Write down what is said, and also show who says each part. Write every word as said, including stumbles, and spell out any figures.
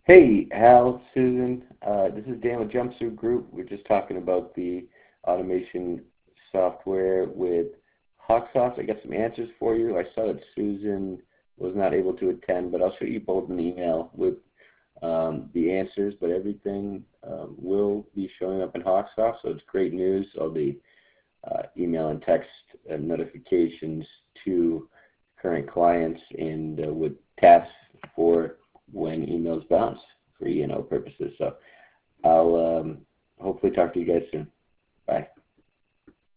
Speaker 1: Hey, Hal, Susan. Uh, this is Dan with Jumpsuit Group. We're just talking about the automation software with HawkSoft. I got some answers for you. I saw that Susan was not able to attend, but I'll show you both an email with um, the answers. But everything um, will be showing up in HawkSoft, so it's great news. All the uh, email and text uh, notifications to current clients and uh, with tasks for when emails bounce for E and O purposes. So I'll um, hopefully talk to you guys soon. Bye.